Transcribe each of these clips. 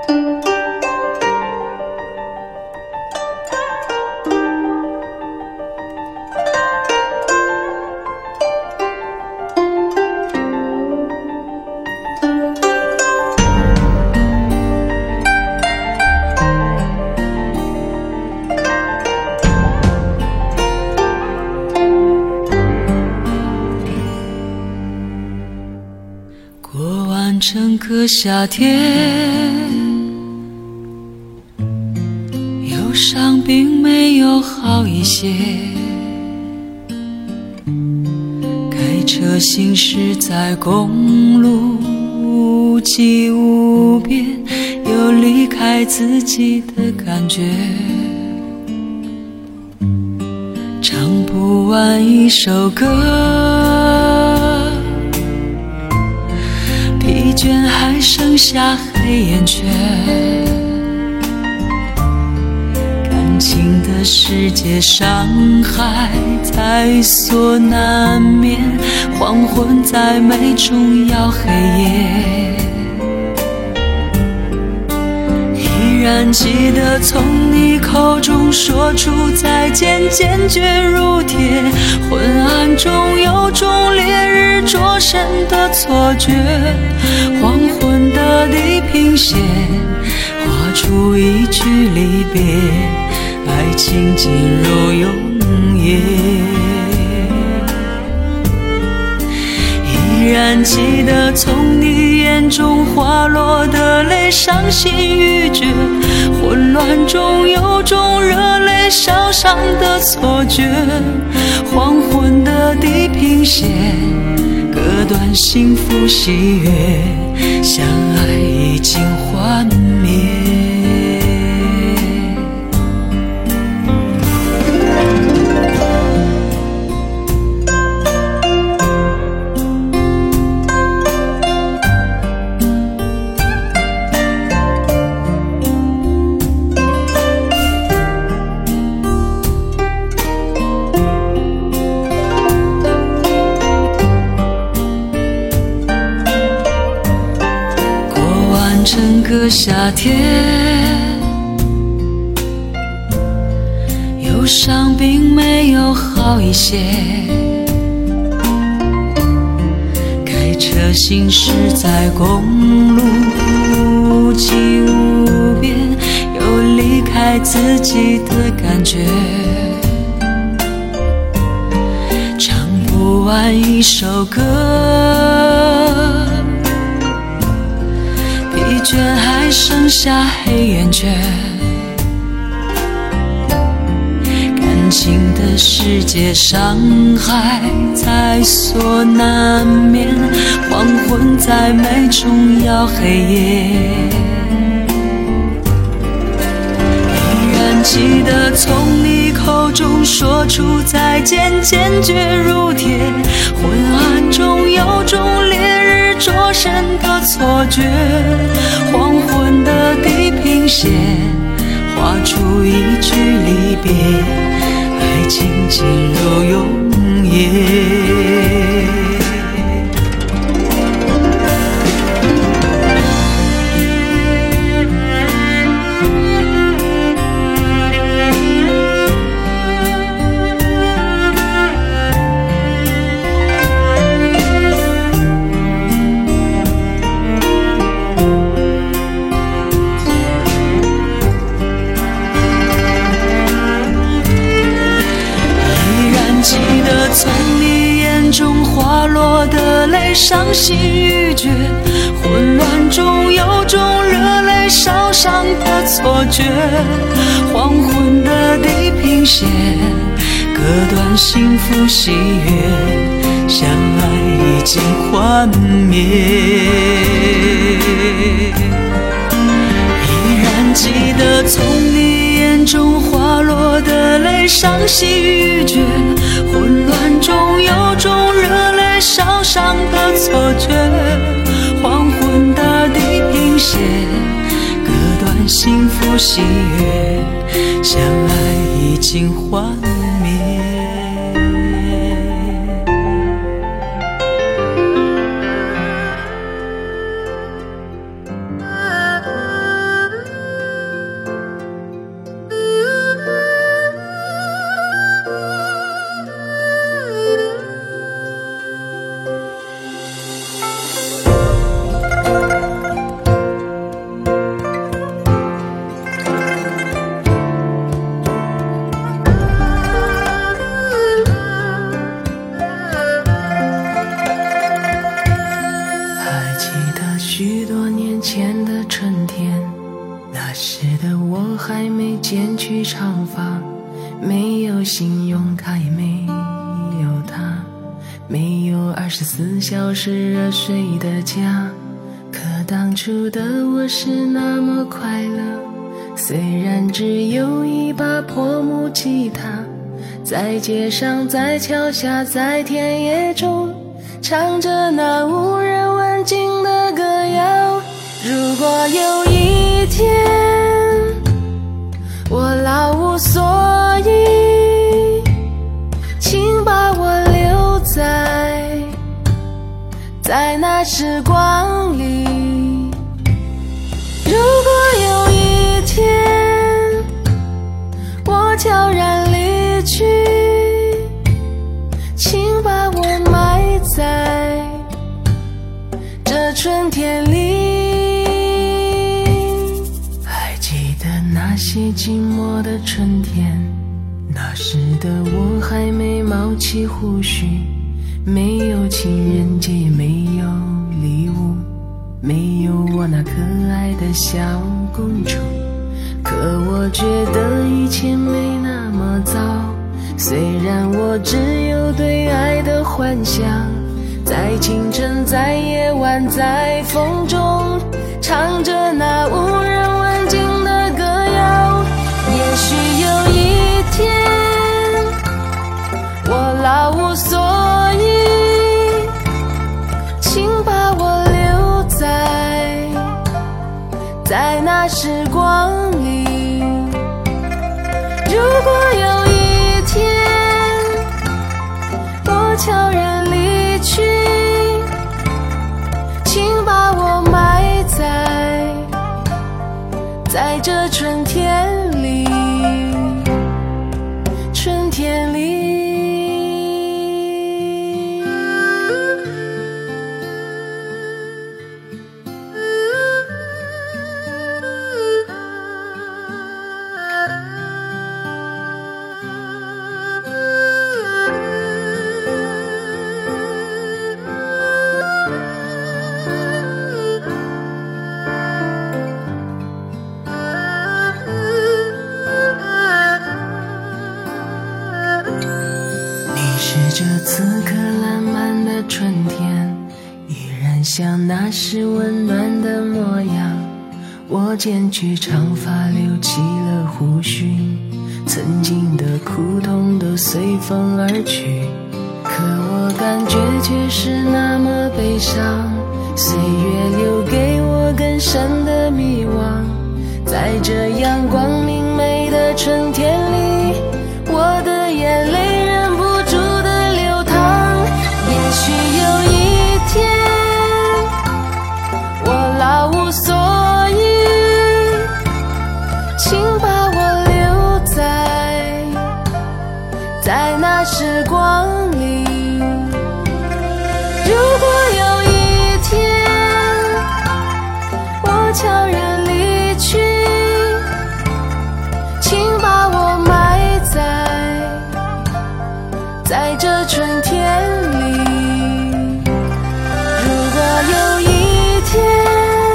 整个夏天，忧伤并没有好一些。开车行驶在公路，无际无边，有离开自己的感觉。唱不完一首歌，疲倦还剩下黑眼圈，感情的世界伤害在所难免，黄昏在美中要黑夜。依然记得从你口中说出再见，坚决如铁，昏暗中有种烈日灼身的错觉，黄昏的地平线画出一句离别，爱情进入永夜。依然记得从你眼中滑落的泪，伤心欲绝，混乱中有种热泪烧伤的错觉，黄昏的地平线割断幸福喜悦，相爱已经幻灭。整个夏天，忧伤并没有好一些。开车行驶在公路，无际无边，有离开自己的感觉。唱不完一首歌，疲倦还剩下黑眼圈，感情的世界伤害在所难免，黄昏在美中要黑夜。依然记得从你口中说出再见，坚决如铁，昏暗中有种烈日灼身的错觉，黄昏的地平线画出一句离别，爱情进入永夜。从你眼中滑落的泪，伤心欲绝，混乱中有种热泪烧伤的错觉，黄昏的地平线割断幸福喜悦，相爱已经幻灭。依然记得从你眼中滑落的泪，伤心欲绝，混乱中有种热泪烧伤的错觉，黄昏的地平线割断幸福喜悦，相爱已经幻灭。 许多年前的春天，那时的我还没剪去长发，没有信用卡也没有他，没有24小时热水的家。可当初的我是那么快乐，虽然只有一把破木吉他，在街上，在桥下，在田野中，唱着那无人问津的歌谣。如果有一天我老无所依，请把我留在那时光里。如果有一天我悄然离去，请把我埋在这春天里。还记得那些寂寞的春天，那时的我还没冒起胡须，没有情人节，也没有礼物，没有我那可爱的小公主。可我觉得一切没那么糟，虽然我只有对爱的幻想，在清晨，在夜晚，在风中，唱着那无人问津的歌谣。也许有一天我老无所依，请把我留在那时光里。如果有一天我悄然离去，请把我埋在这春天里，春天里。这此刻烂漫的春天，依然像那时温暖的模样。我剪去长发，留起了胡须，曾经的苦痛都随风而去，可我感觉却是那么悲伤。岁月留给我更深的迷惘，在这阳光明媚的春天里，我的眼泪忍不住的流淌。也许有一天我老无所依，请把我留在那时光里。如果有一天我悄然离去，请把我埋在这春天里。如果有一天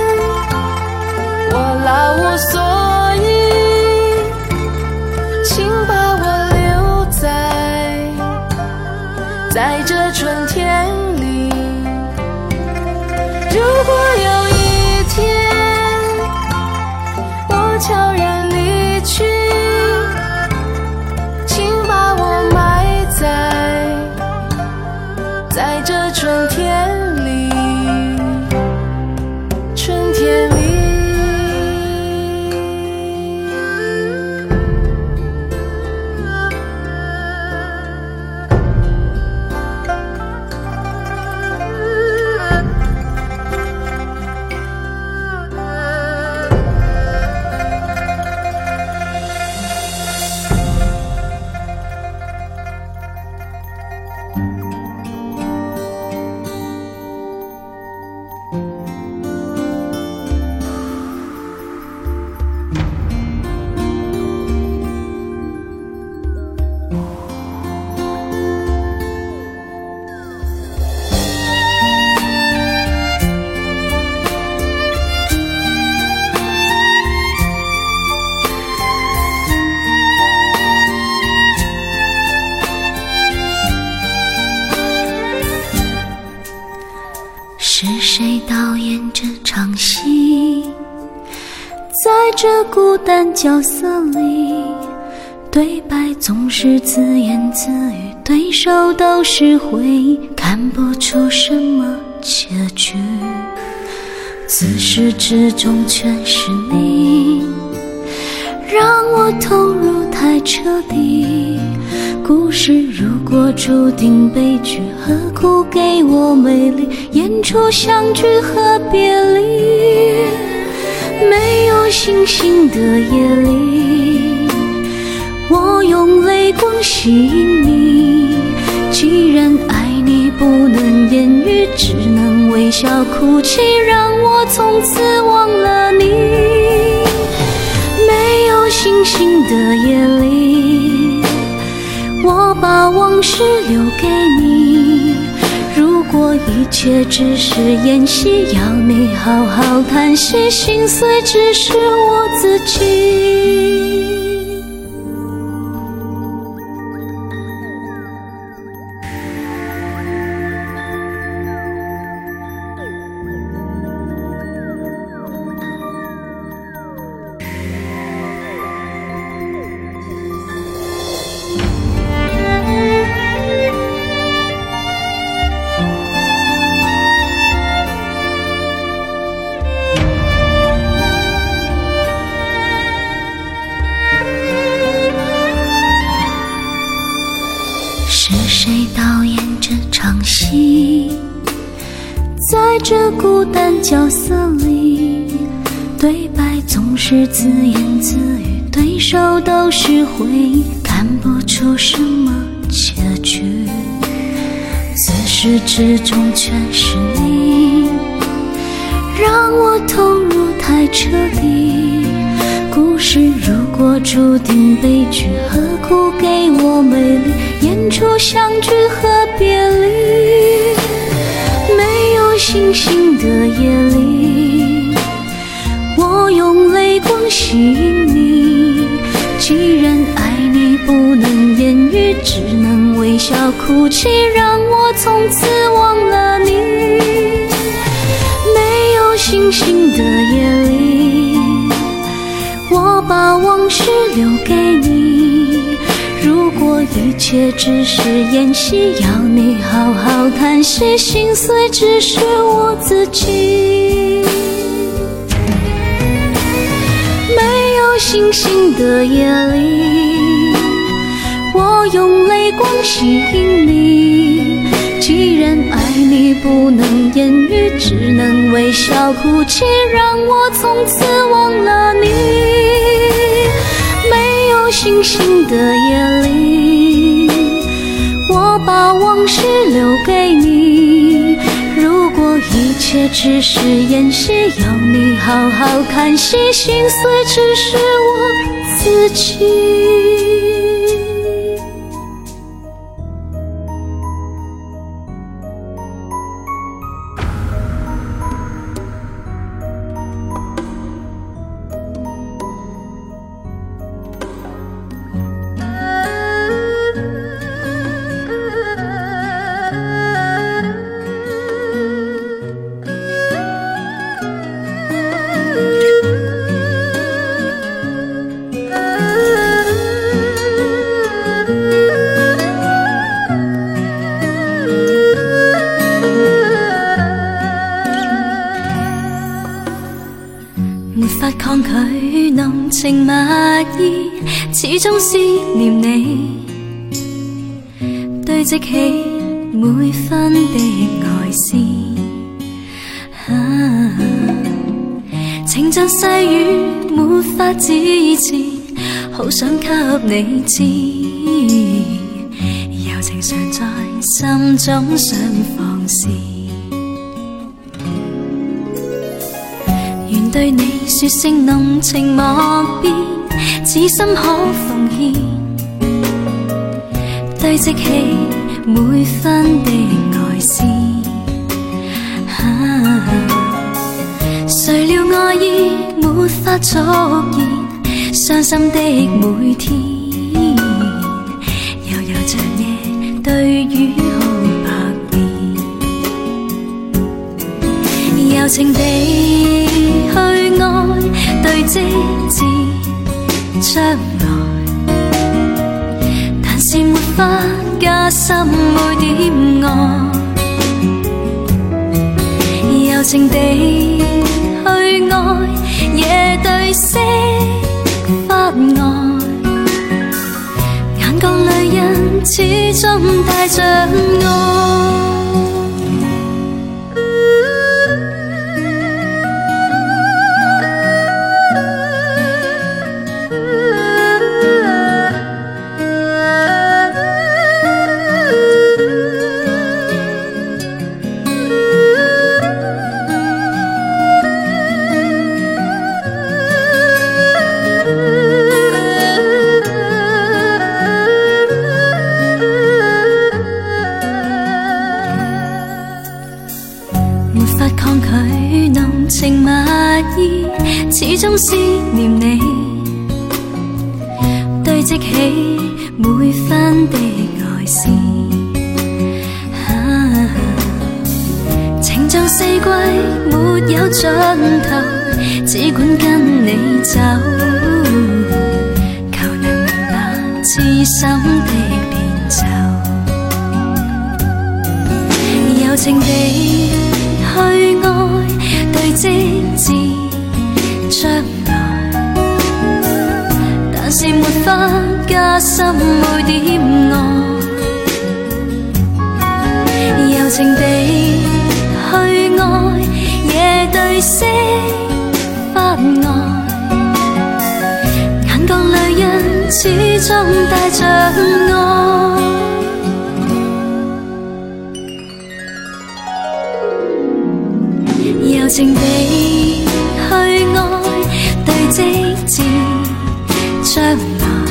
我老无所依，请把我留在这春天里。如果有一天在这孤单角色里，对白总是自言自语，对手都是回忆，看不出什么结局。自始至终全是你，让我投入太彻底。故事如果注定悲剧，何苦给我美丽，演出相聚和别离。没有星星的夜里，我用泪光吸引你。既然爱你不能言语，只能微笑哭泣，让我从此忘了你。没有星星的夜里，我把往事留给你。如果一切只是演戏，要你好好叹息，心碎只是我自己。是谁导演这场戏？在这孤单角色里，对白总是自言自语，对手都是回忆，看不出什么结局。自始至终全是你，让我投入太彻底。故事如果注定悲剧，何苦给我美丽，演出相聚和别离。没有星星的夜里，我用泪光吸引你。既然爱你不能言语，只能微笑哭泣，让我从此忘了你。没有星星的夜里，我把往事留给你。如果一切只是演戏，要你好好叹息，心碎只是我自己。没有星星的夜里，我用泪光吸引你。既然爱你不能言语，只能微笑哭泣，让我从此忘了你。没有星星的夜里，我把往事留给你。如果一切只是演戏，要你好好看戏，心碎只是我自己。没法抗拒浓情蜜意，始终思念你，堆积起每分的爱思。情像细雨，没法自持，好想给你知，柔情常在心中想放肆。願對你說聲濃情莫變，此心可奉獻，堆積起每分的愛思。誰料愛意沒法續言，傷心的每天，悠悠長夜對雨空白面，柔情地去愛，堆積將來，但是沒法加深每點愛，柔情地去愛，夜對色發呆，眼角裏人始終帶着愛。情蜜意，始終思念你，堆積起每分的愛思。情像四季沒有盡頭，只管跟你走，求能明白痴心的變奏，柔情地去愛。對積至將來，但是沒法加深每點愛，柔情地去愛，夜對色發呆，眼角裏人始終帶着愛。柔情地去愛，對積至將來，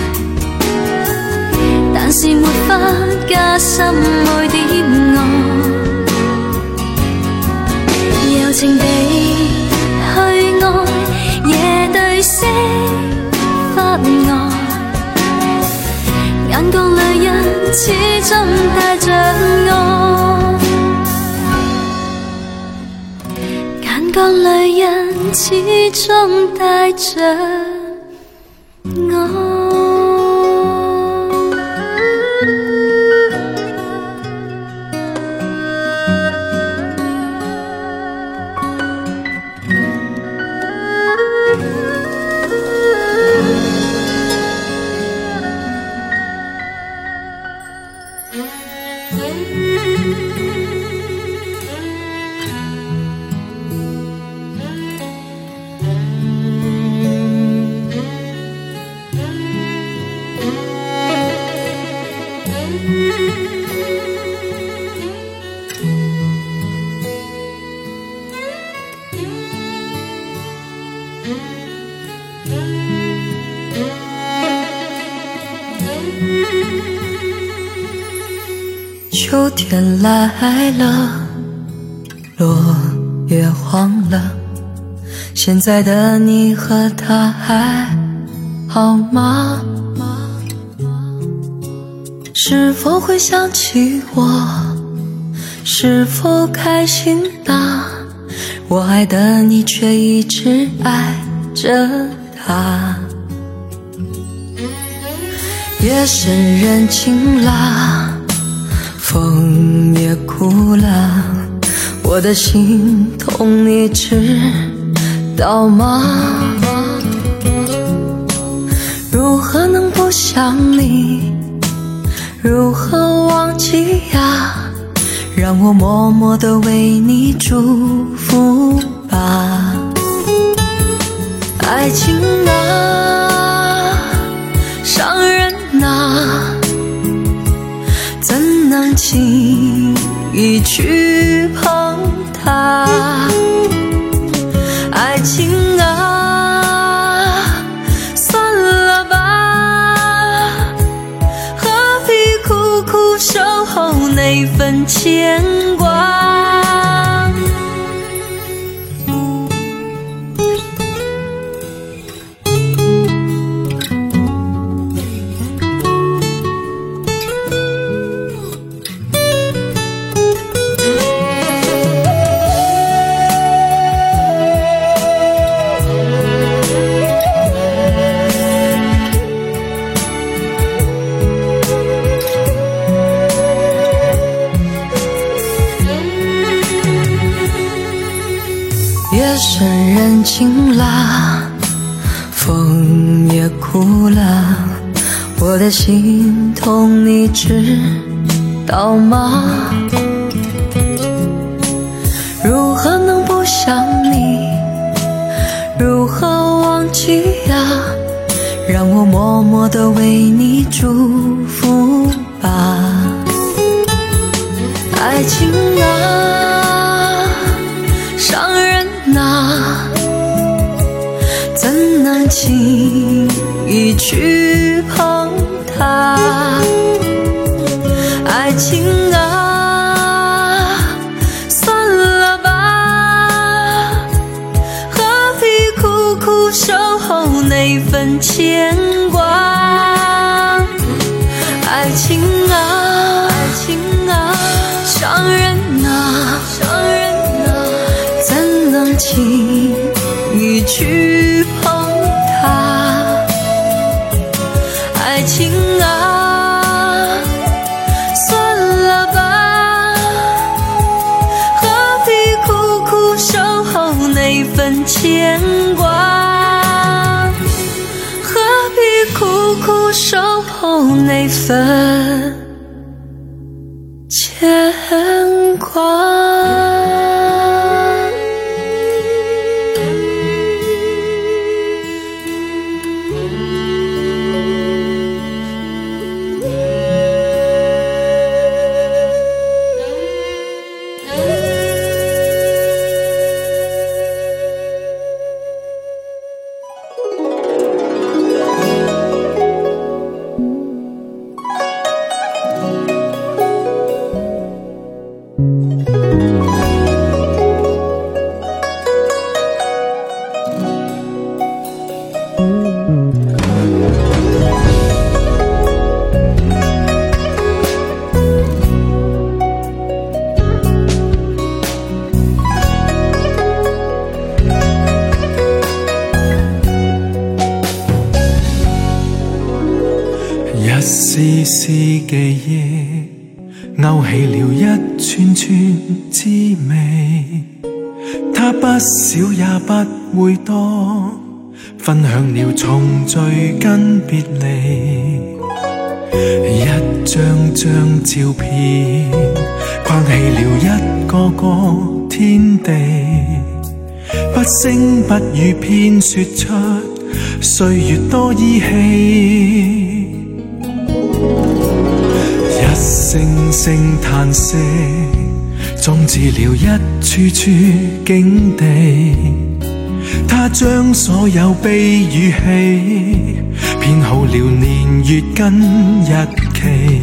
但是沒法加深每點愛，柔情地去愛，夜對色發呆，眼角裏人始終帶着愛。眼角裏人始終帶着愛。 秋天来了，落叶黄了，现在的你和他还好吗？是否会想起我？是否开心啊？我爱的你却一直爱着他。夜深人静啦，风也哭了，我的心痛你知道吗？如何能不想你？如何忘记呀？让我默默地为你祝福吧。爱情啊，伤人啊，怎能轻易去碰它？爱情啊，算了吧，何必苦苦守候那份牵挂？ 深人静了，风也哭了，我的心痛你知道吗？如何能不想你，如何忘记呀？让我默默地为你祝福吧。爱情啊，伤人啊，怎能轻易去碰它？爱情啊，算了吧，何必苦苦守候那份牵挂？爱情啊，爱情啊，伤人啊，伤人啊，怎能轻易去碰它？爱情啊，算了吧，何必苦苦守候那份牵挂？何必苦苦守候那份牵挂？ 一絲絲記憶勾起了一串串滋味，它不少也不會多，分享了重聚跟別離。一張張照片框起了一個個天地，不聲不語偏說出歲月多依稀。一聲聲嘆息，裝置了一處處境地。他將所有悲與喜編好了年月跟日期，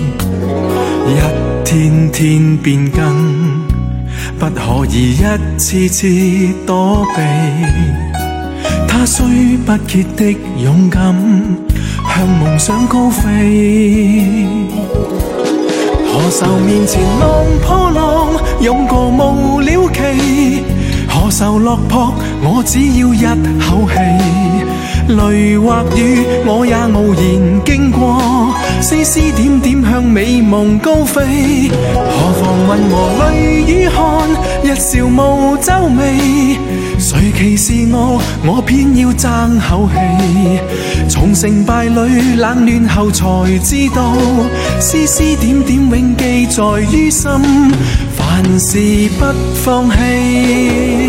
一天天變更，不可以一次次躲避。他雖不竭的勇敢，向夢想高飛。何愁面前浪破浪，勇過無了期。何愁落魄，我只要一口氣。淚或雨，我也傲然經過。絲絲點點向美夢高飛。何妨雲和淚與汗，一笑無皺眉。誰歧視我，我偏要爭口氣。從成敗裏冷暖後才知道，絲絲點點永記在於心，凡事不放棄。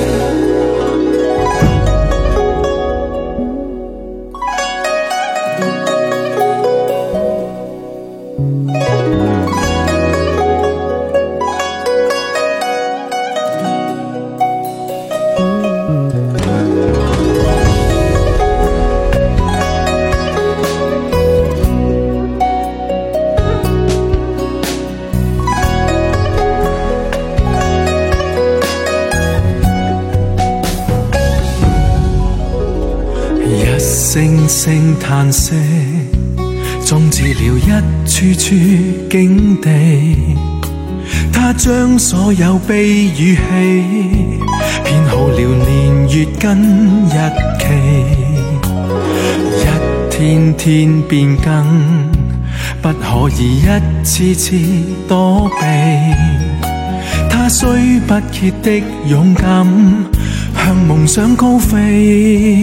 聲聲嘆息，裝置了一處處境地。他將所有悲與喜編好了年月跟日期，一天天變更，不可以一次次躲避。他雖不竭的勇敢， 向夢想高飛。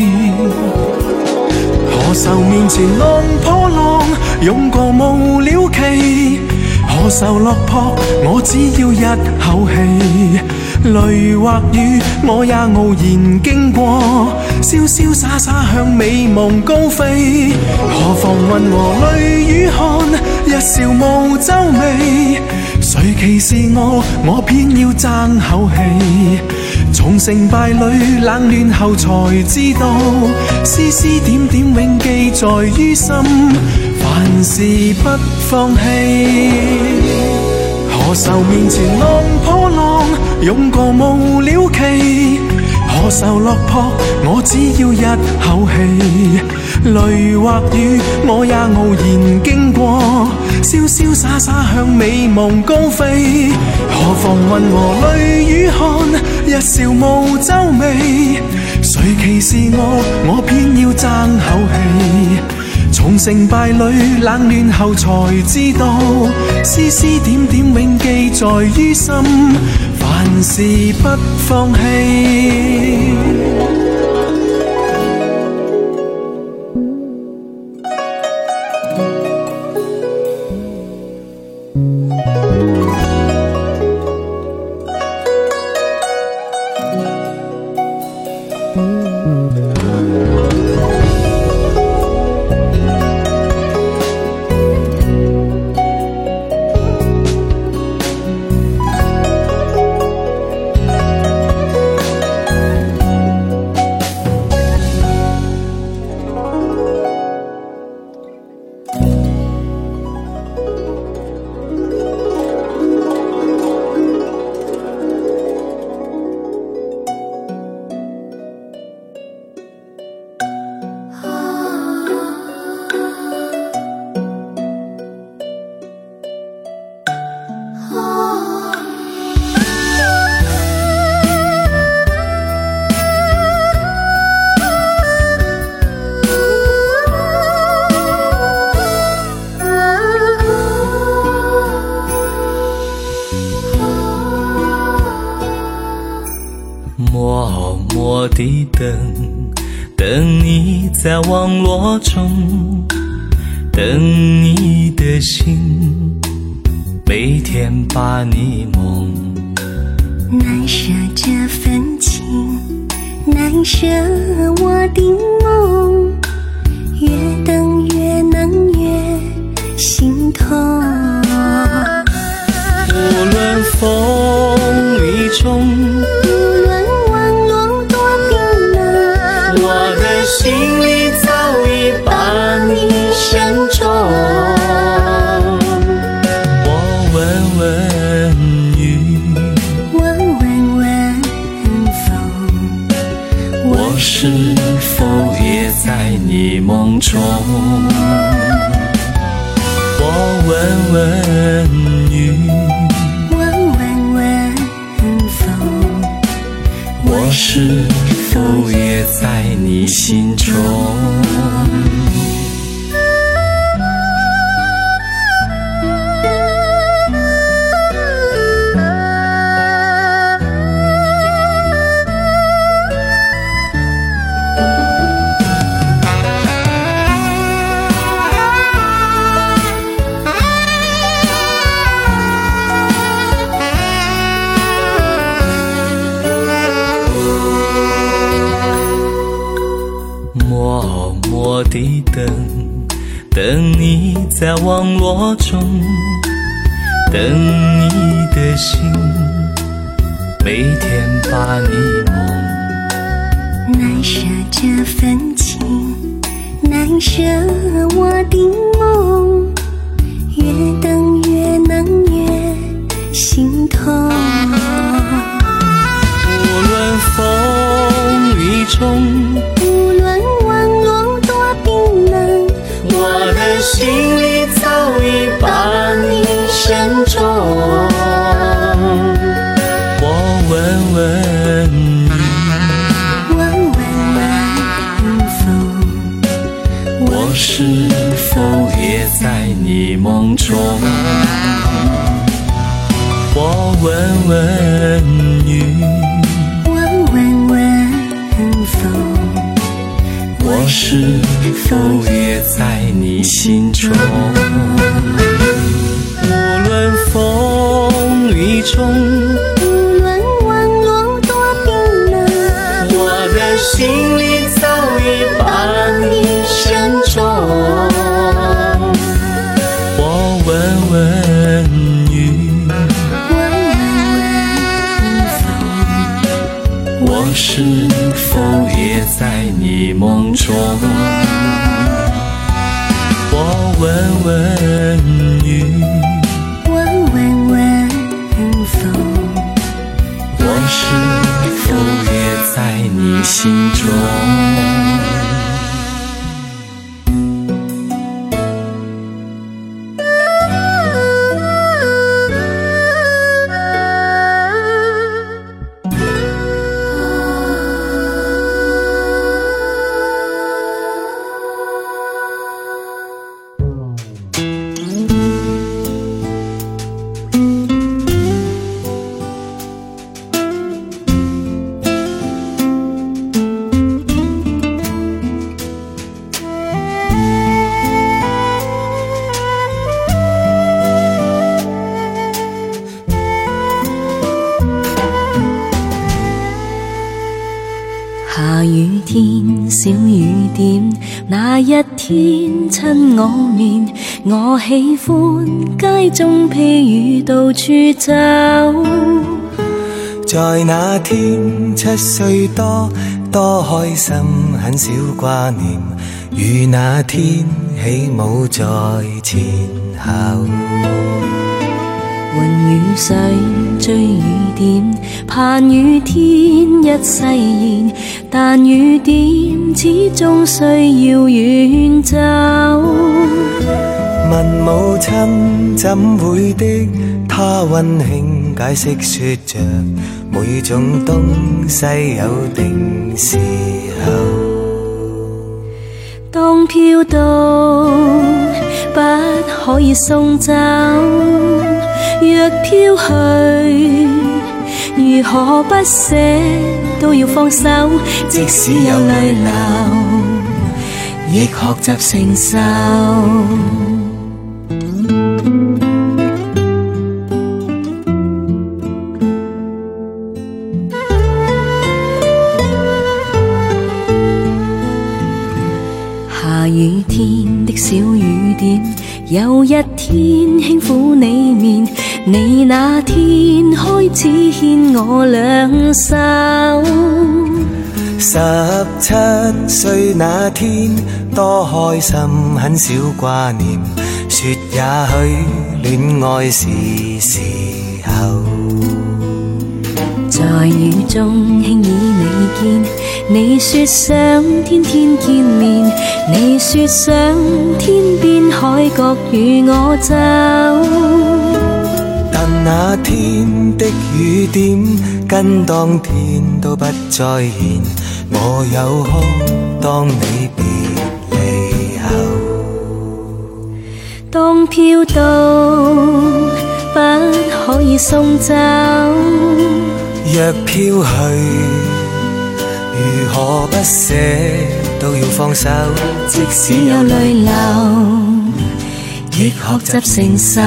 何愁面前浪破浪，湧過無了期。何愁落魄，我只要一口氣。淚或雨，我也傲然經過，瀟瀟灑灑向美夢高飛。何妨雲和淚與汗，一笑無皺眉。誰歧視我，我偏要爭口氣。從成敗裏冷暖後才知道，絲絲點點永記在於心，凡事不放棄。何愁面前浪破浪，湧過無了期。何愁落魄，我只要一口氣。淚或雨，我也傲然經過，瀟瀟灑灑向美夢高飛。何妨雲和淚與汗，一笑無皺眉。誰歧視我，我偏要爭口氣。從成敗裏冷暖後才知道，絲絲點點永記在於心，凡事不放棄。 默默地等，等你在网络中，等你的心，每天把你梦。 难舍这份情，难舍我的梦，越等越能越心痛。 无论风雨中，心里早已把你相中。我问问雨， 问问风， 我是否也在你梦中？我问问雨， 问风， 我是否也在你心中？默默地等，等你在网络中，等你的心，每天把你梦。 难舍这份情，难舍我的梦，越等越能越心痛。 无论风雨中，我的心里早已把你相中。我问问雨， 问风， 我是否也在你梦中？我问问雨， 问我是否也在你心中？无论风雨中， 无论网络多冰冷， 我的心里早已把你深种。我问问雨，我是否也在你梦中？我问问雨，我是否也在你心中？ 下雨天，小雨點，那一天親我面，我喜歡街中披雨到處走。 在那天7歲多開心，很少掛念，如那天起舞在前後。 雲與水追雨點，盼雨天一逝現，但雨點始終需要遠走。 問母親怎會的，她溫馨解釋說着，每種東西有定時候。 當飄到不可以送走，若飄去如何不捨都要放手，即使有淚流亦學習承受。下雨天的小雨點，有一天輕撫你面，你那天開始牽我兩手。 17歲那天多開心，很少掛念，說也許戀愛是時候。 在雨中輕倚你肩，你說想天天見面，你說想天邊海角與我走。 但那天的雨點跟當天都不再現，我有哭當你別離後。 當飄到不可以送走， 若飄去如何不捨都要放手， 即使有淚流亦學習承受。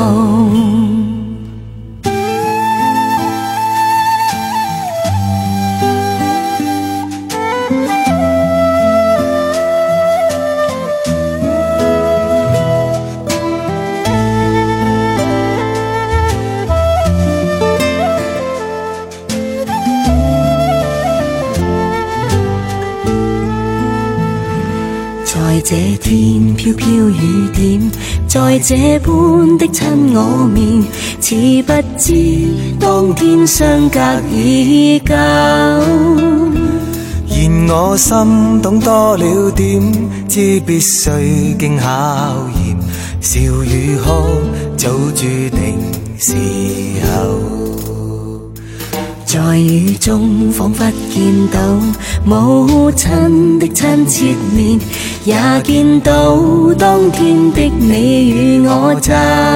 在這天飄飄雨點，在這般的親我面，似不知當天相隔已久。 然我心懂多了點，知必須經考驗，笑與哭早注定時候。 在雨中彷彿見到母親的親切面，也見到當天的你與我走，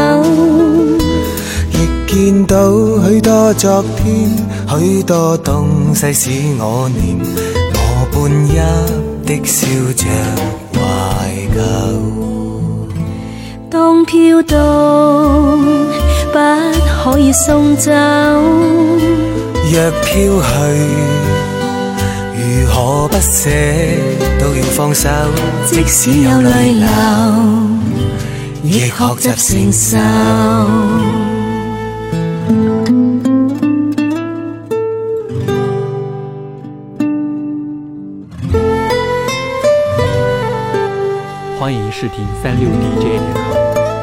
亦見到許多昨天，許多東西使我念，我我半泣的笑着懷舊。 當飄到不可以送走， 若飄去，如何不捨都要放手。 即使有淚流，亦學習承受。 欢迎试听36DJ.com。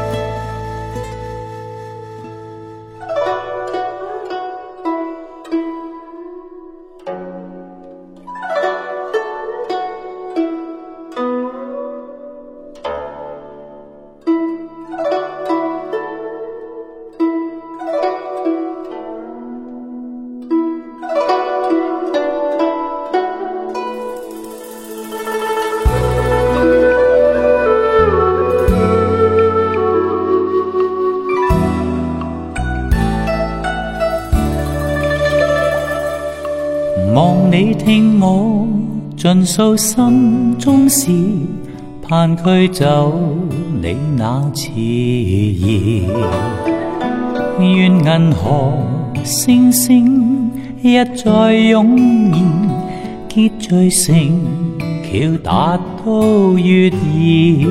望你聽我盡訴心中事，盼驅走你那熾熱。願銀河星星一再湧現，結聚成橋達到月兒。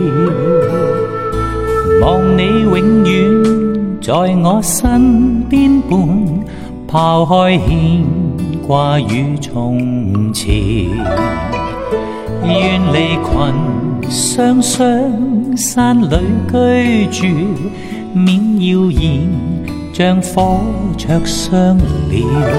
望你永遠在我身邊伴，拋開牽掛與從前，願離群雙雙山裏居住，免謠言像火灼傷了。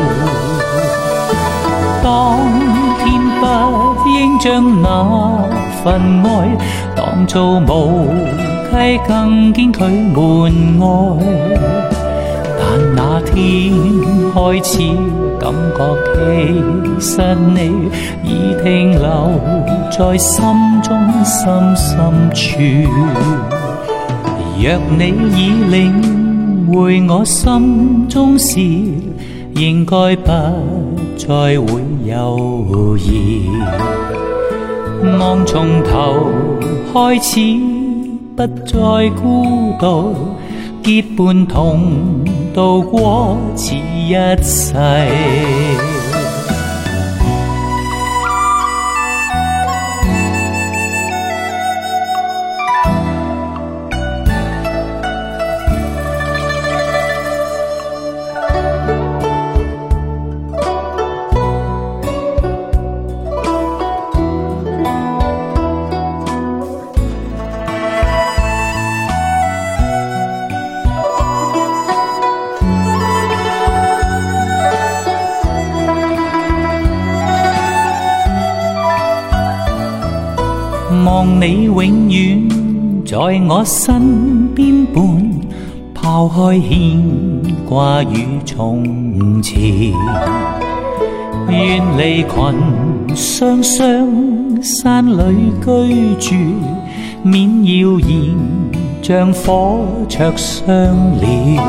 當天不應將那份愛當做無稽，更堅拒門外。但那天開始感覺其實你已停留在心中深深處。若你已領會我心中事，應該不再會猶豫。望從頭開始，不再孤獨，結伴同渡過此一世。望你永遠在我身邊伴，拋開牽掛與從前。願離群雙雙山裏居住，免謠言像火灼傷了。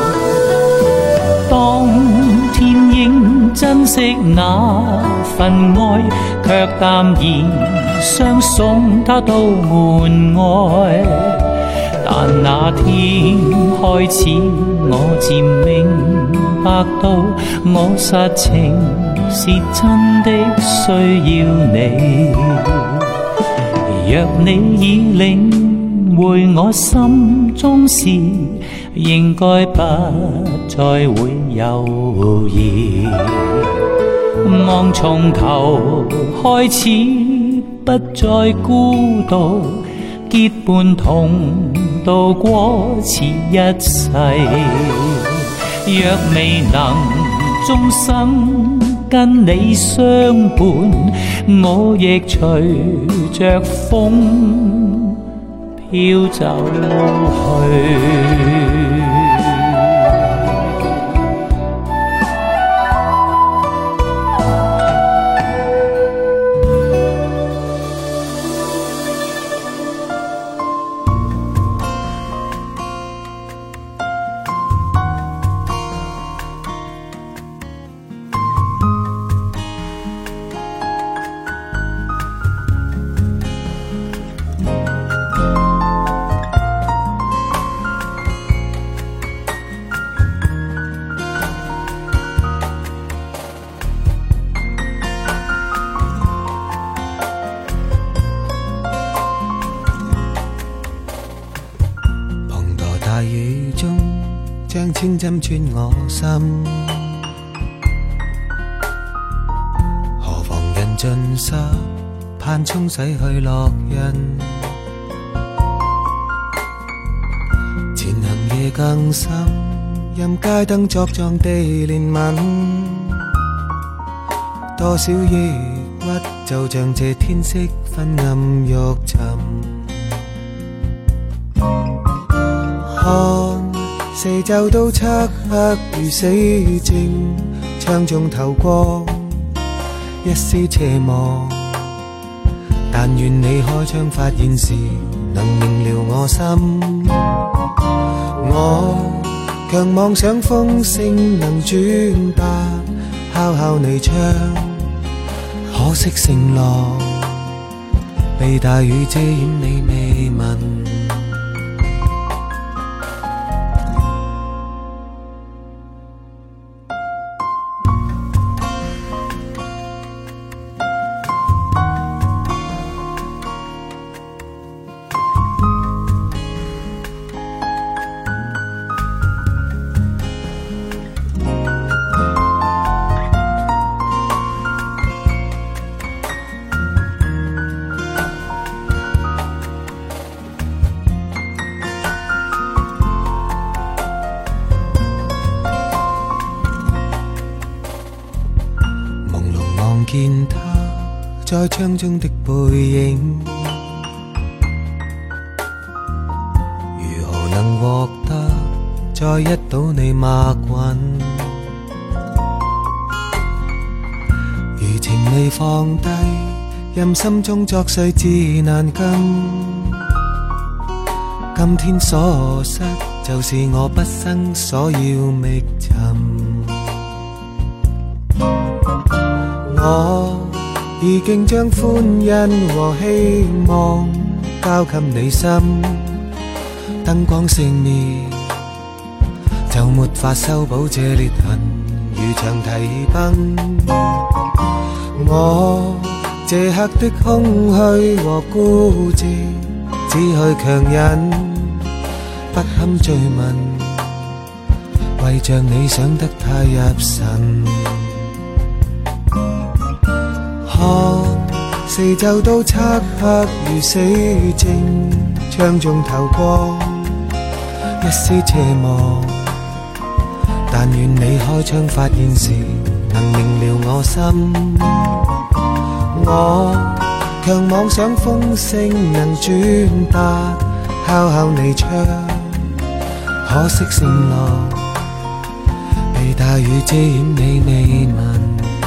當天應珍惜那份愛，卻淡然相送他到門外。但那天開始，我漸明白到，我實情是真的需要你。若你已領會我心中事，應該不再會猶豫。望從頭開始，不再孤獨，結伴同渡過此一世。若未能終生跟你相伴，我亦隨着風飄走去。 青針穿我心，何妨人盡濕，盼沖洗去烙印。前行夜更深，任街燈作狀地憐憫，多少抑鬱就像這天色昏暗欲沉。看四周都漆黑如死靜，窗中透光一絲斜望，但願你開窗發現時能明了我心。我強妄想風聲能轉達，敲敲你窗，可惜聲浪被大雨遮掩，你未聞。見他在窗中的背影，如何能獲得再一睹你默允？餘情未放低，任心中作碎自難禁。今天所失，就是我畢生所要覓尋。我已經將歡欣和希望交給你心，燈光熄滅就沒法修補這裂痕，如長堤崩。我這刻的空虛和孤寂，只去強忍，不堪追問，為着你想得太入神。看四周都漆黑如死靜，窗中透光一絲斜望，但願你開窗發現時能明了我心。我強妄想風聲能轉達，敲敲你窗，可惜聲浪被大雨遮掩，你未聞。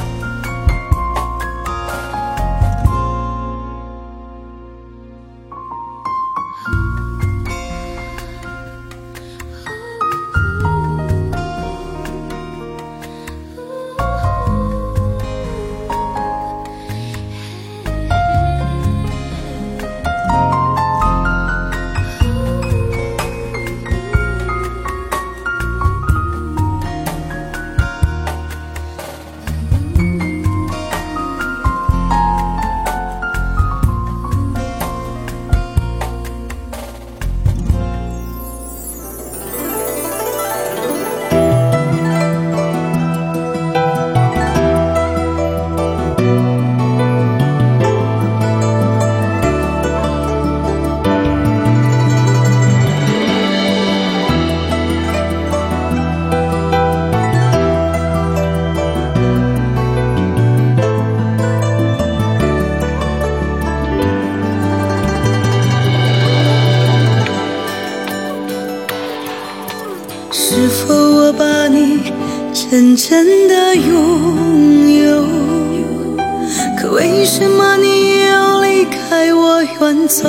是否我把你真正的拥有？可为什么你要离开我远走？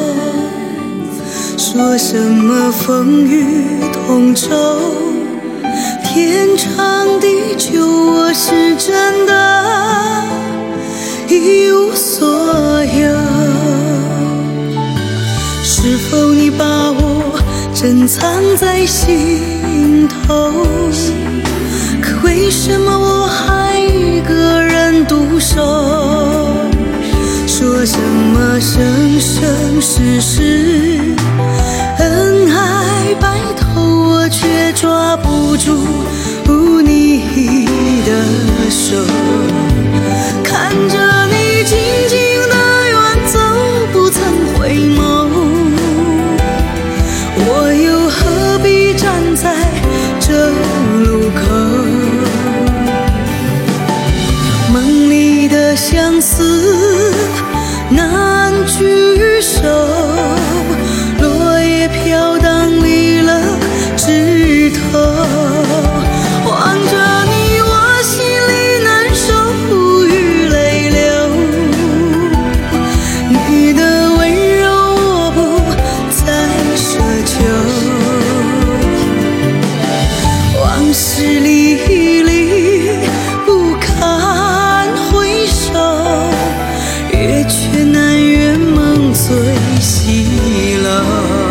说什么风雨同舟，天长地久，我是真的一无所有。是否你把我珍藏在心头？可为什么我还一个人独守？说什么生生世世恩爱白头，我却抓不住你的手，看着你静静的远走，不曾回眸，我又何必站在这路口？梦里的相思难聚首，落叶飘荡离了枝头，望着你我心里难受，无语泪流，你的温柔我不再奢求，往事历历不堪回首，月缺难圆梦最西楼。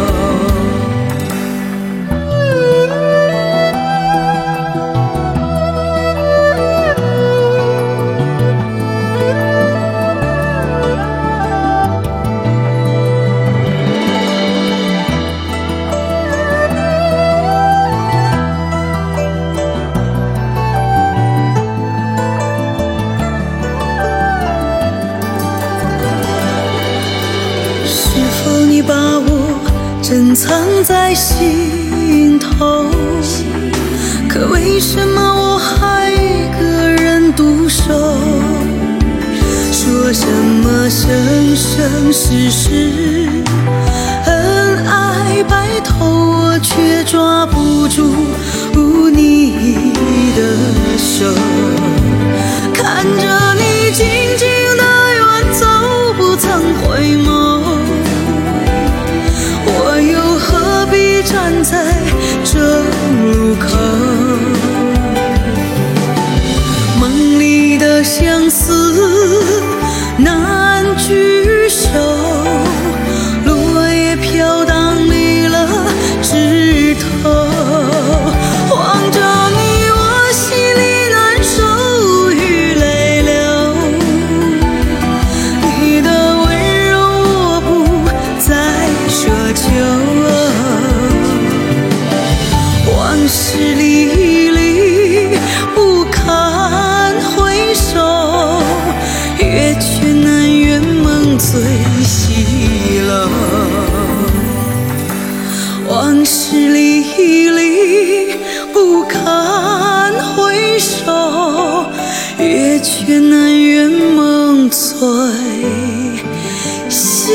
把我珍藏在心头，可为什么我还一个人独守？说什么生生世世恩爱白头，我却抓不住你的手，看着你静静的远走，不曾回眸，我又何必站在这路口？梦里的相思难聚首，落叶飘荡离了枝头，望着你我心里难受，无语泪流，你的温柔我不再奢求，往事历历不堪回首，月缺难圆梦最西楼，往事历历不堪回首，月缺难圆梦最西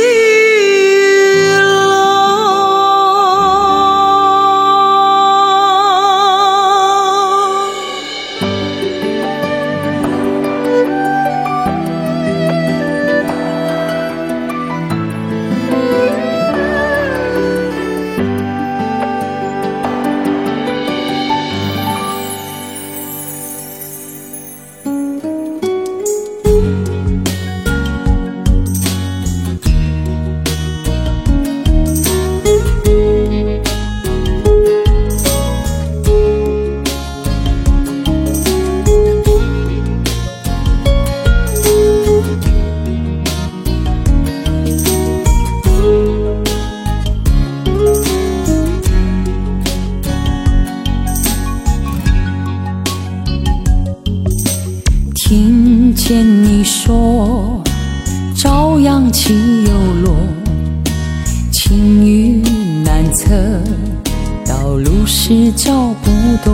听见你说朝阳起又落，晴雨难测，道路是找不多，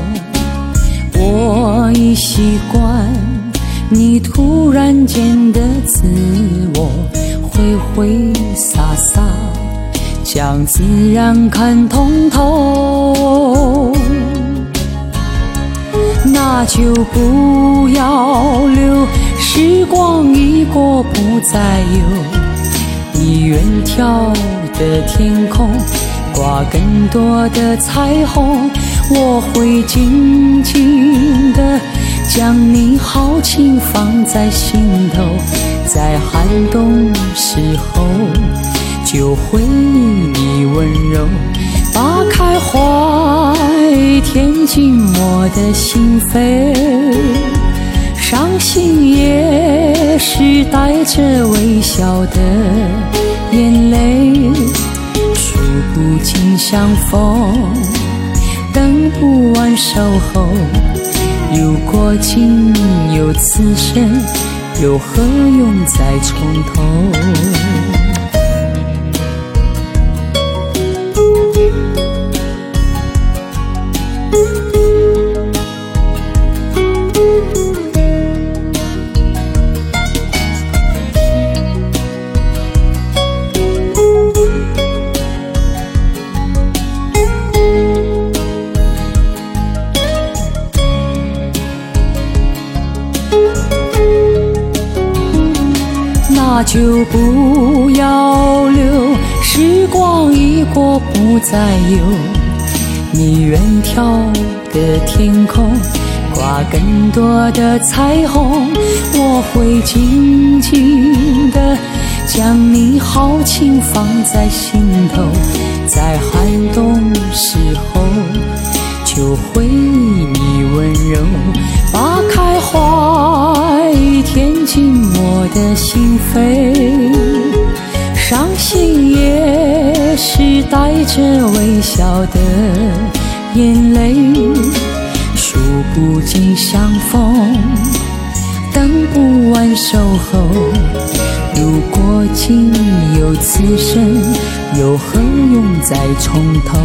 我已习惯你突然间的自我，挥挥洒洒将自然看通透，那就不要留，时光一过不再有，你远眺的天空挂更多的彩虹，我会静静地将你豪情放在心头，在寒冬时候就回忆你温柔，把开怀填进我的心扉，伤心也是带着微笑的眼泪，数不尽相逢等不完守候。有过境，有此生，又何用再从头？那就不要留，时光一过不再有。你远眺的天空，挂更多的彩虹。我会静静地将你豪情放在心头，在寒冬时候就回忆你温柔，把开怀填进我的心扉，伤心也是带着微笑的眼泪，数不尽相逢，等不完守候。如果今有此生，又何用再从头？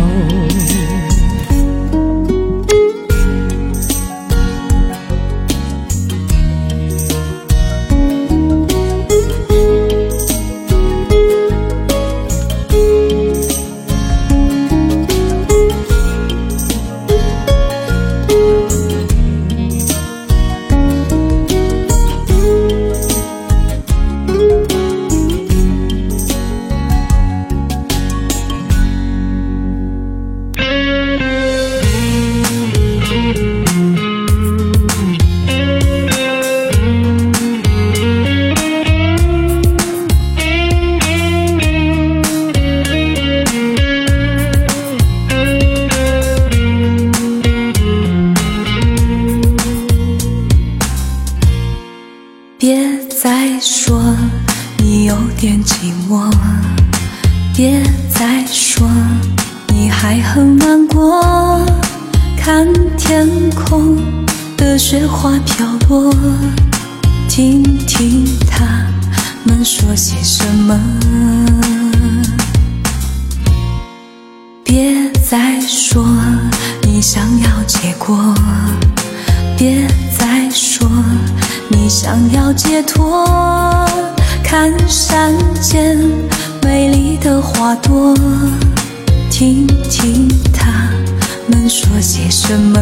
别再说你有点寂寞，别再说你还很难过。看天空的雪花飘落，听听他们说些什么。别再说你想要结果，别再说你想要解脱。看山间美丽的花朵，听听他们说些什么。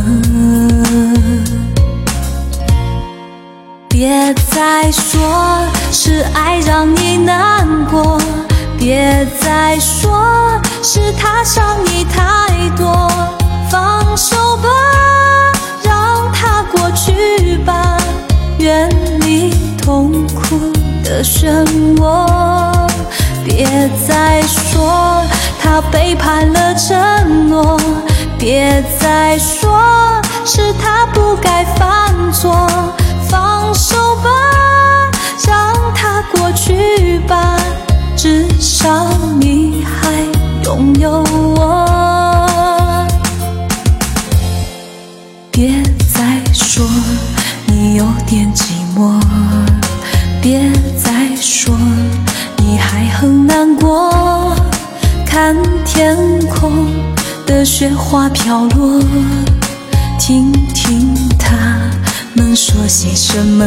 别再说是爱让你难过，别再说是他伤你太多。放手吧，让它过去吧，远离痛苦的漩涡。别再说他背叛了承诺，别再说是他不该犯错。放手吧，让它过去吧，至少你还拥有我。别再说你有点寂寞，别再说你还很难过。看天空的雪花飘落，听听他们说些什么。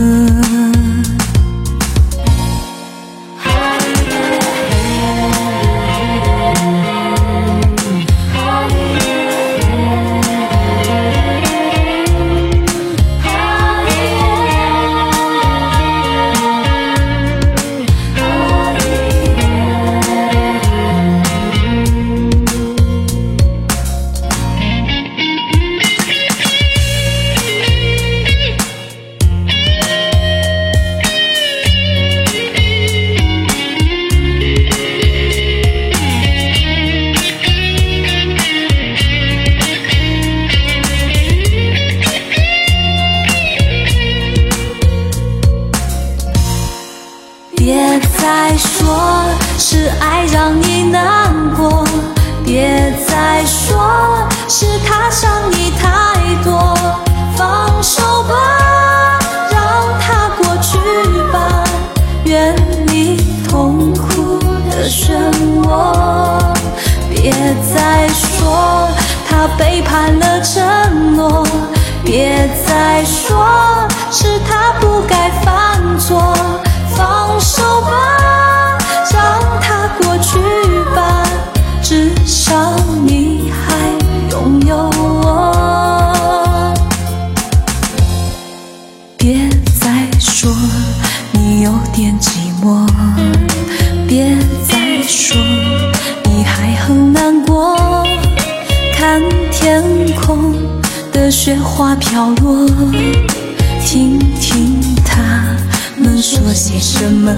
别再说是爱让你难过，别再说是他伤你太多，放手吧，让它过去吧，远离痛苦的漩涡。别再说他背叛了承诺，别再说是他不该犯错，放手吧，让它过去吧，至少你还拥有我。别再说你有点寂寞，别再说你还很难过，看天空的雪花飘落，听听他们说些什么。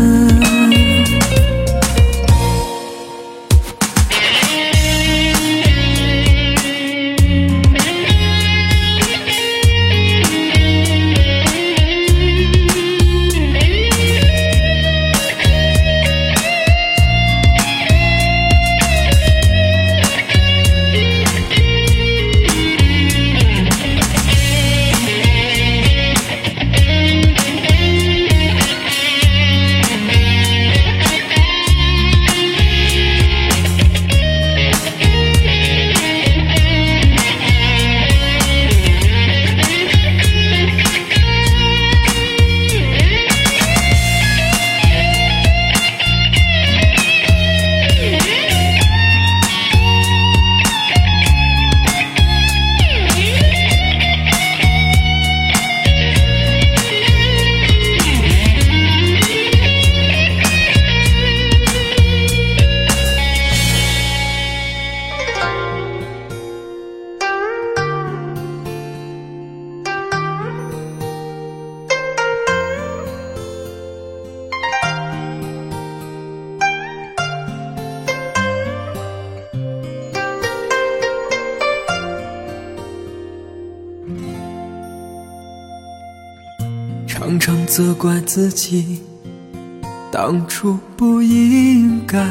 常常责怪自己当初不应该，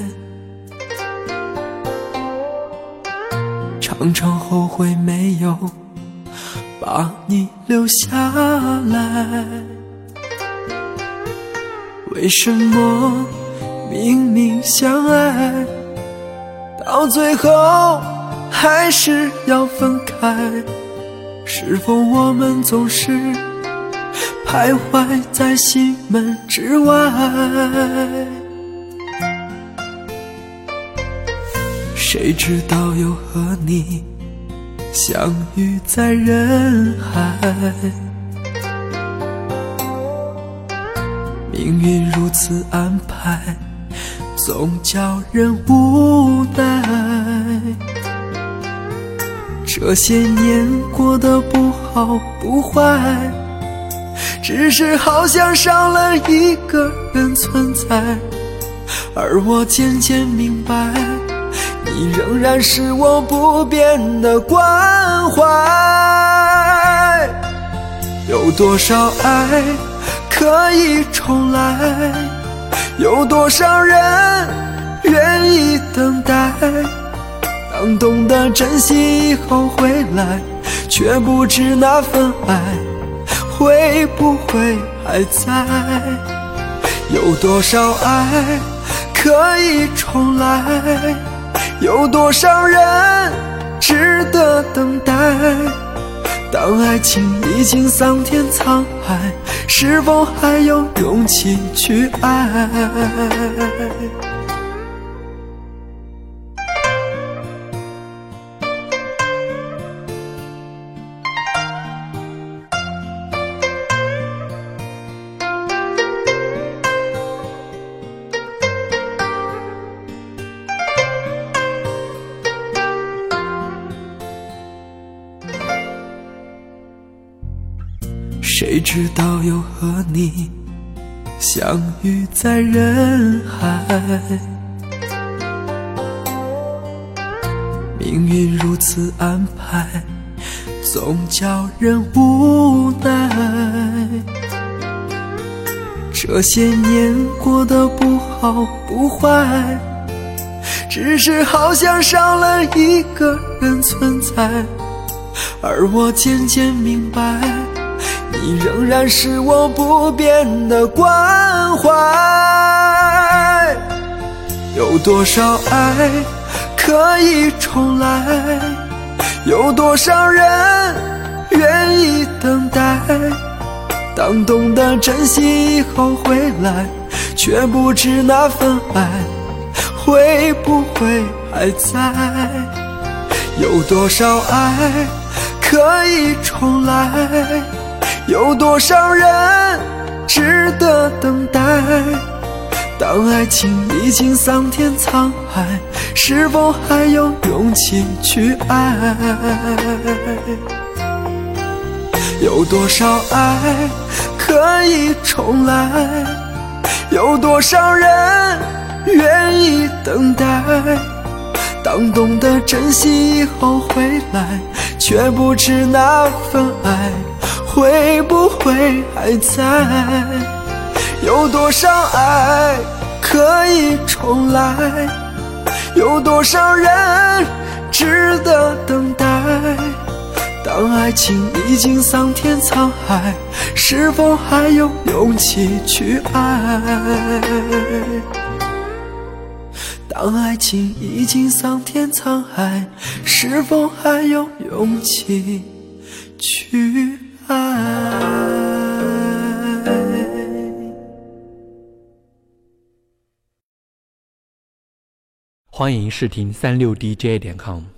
常常后悔没有把你留下来。为什么明明相爱，到最后还是要分开？是否我们总是徘徊在心门之外？谁知道又和你相遇在人海，命运如此安排，总叫人无奈。这些年过得不好不坏，只是好像少了一个人存在，而我渐渐明白，你仍然是我不变的关怀。有多少爱可以重来，有多少人愿意等待，当懂得珍惜以后回来，却不知那份爱会不会还在？有多少爱可以重来，有多少人值得等待？当爱情已经桑田沧海，是否还有勇气去爱？谁知道又和你相遇在人海，命运如此安排，总叫人无奈。这些年过得不好不坏， 只是好像少了一个人存在，而我渐渐明白，你仍然是我不变的关怀。有多少爱可以重来，有多少人愿意等待，当懂得珍惜以后回来，却不知那份爱会不会还在。有多少爱可以重来，有多少人值得等待，当爱情已经桑田沧海，是否还有勇气去爱？有多少爱可以重来，有多少人愿意等待，当懂得珍惜以后回来，却不知那份爱会不会还在。有多少爱可以重来，有多少人值得等待，当爱情已经桑田沧海，是否还有勇气去爱？当爱情已经桑田沧海，是否还有勇气去爱？ 欢迎试听36DJ.com。